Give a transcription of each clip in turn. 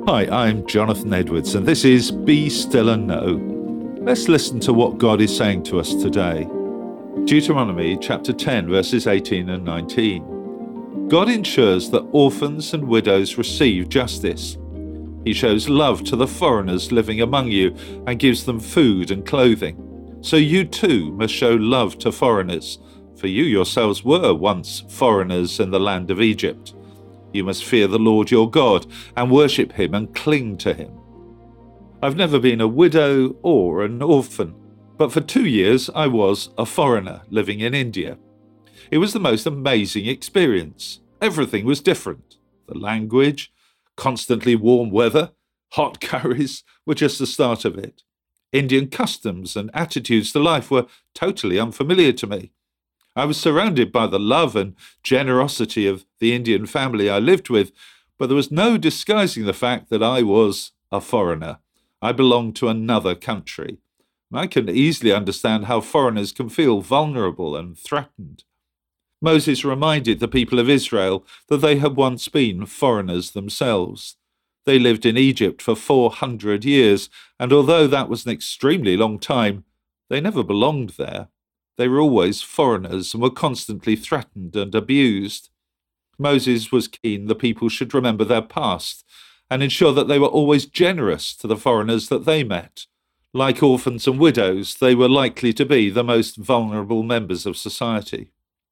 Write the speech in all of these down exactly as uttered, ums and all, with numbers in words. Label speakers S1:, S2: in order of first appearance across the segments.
S1: Hi, I'm Jonathan Edwards, and this is Be Still and Know. Let's listen to what God is saying to us today. Deuteronomy chapter ten, verses eighteen and nineteen. God ensures that orphans and widows receive justice. He shows love to the foreigners living among you and gives them food and clothing. So you too must show love to foreigners, for you yourselves were once foreigners in the land of Egypt. You must fear the Lord your God and worship him and cling to him. I've never been a widow or an orphan, but for two years I was a foreigner living in India. It was the most amazing experience. Everything was different. The language, constantly warm weather, hot curries were just the start of it. Indian customs and attitudes to life were totally unfamiliar to me. I was surrounded by the love and generosity of the Indian family I lived with, but there was no disguising the fact that I was a foreigner. I belonged to another country. I can easily understand how foreigners can feel vulnerable and threatened. Moses reminded the people of Israel that they had once been foreigners themselves. They lived in Egypt for four hundred years, and although that was an extremely long time, they never belonged there. They were always foreigners and were constantly threatened and abused. Moses was keen the people should remember their past and ensure that they were always generous to the foreigners that they met. Like orphans and widows, they were likely to be the most vulnerable members of society.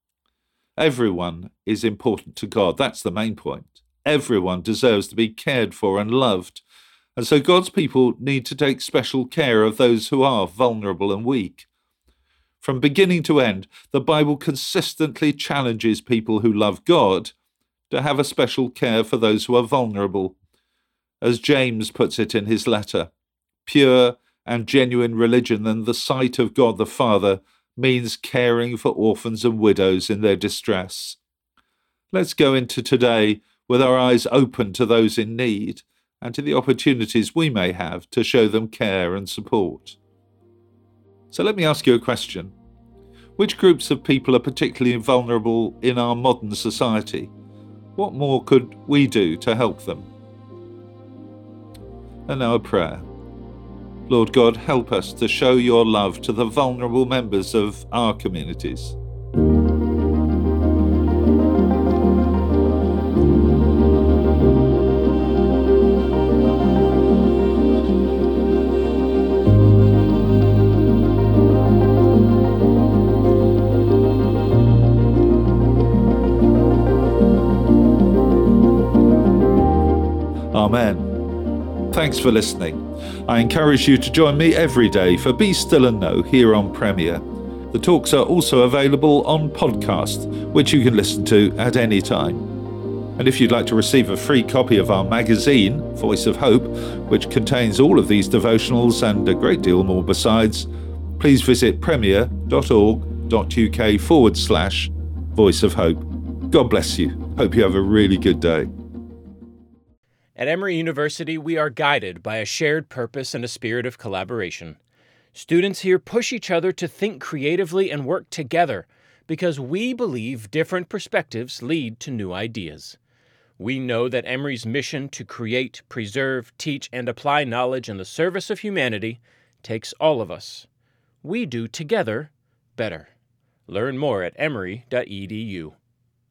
S1: Everyone is important to God. That's the main point. Everyone deserves to be cared for and loved. And so God's people need to take special care of those who are vulnerable and weak. From beginning to end, the Bible consistently challenges people who love God to have a special care for those who are vulnerable. As James puts it in his letter, pure and genuine religion in the sight of God the Father means caring for orphans and widows in their distress. Let's go into today with our eyes open to those in need and to the opportunities we may have to show them care and support. So let me ask you a question. Which groups of people are particularly vulnerable in our modern society? What more could we do to help them? And now a prayer. Lord God, help us to show your love to the vulnerable members of our communities. Amen. Thanks for listening. I encourage you to join me every day for Be Still and Know here on Premier. The talks are also available on podcast, which you can listen to at any time. And if you'd like to receive a free copy of our magazine, Voice of Hope, which contains all of these devotionals and a great deal more besides, please visit premier.org.uk forward slash Voice of Hope. God bless you. Hope you have a really good day.
S2: At Emory University, we are guided by a shared purpose and a spirit of collaboration. Students here push each other to think creatively and work together because we believe different perspectives lead to new ideas. We know that Emory's mission to create, preserve, teach, and apply knowledge in the service of humanity takes all of us. We do together better. Learn more at emory dot e d u.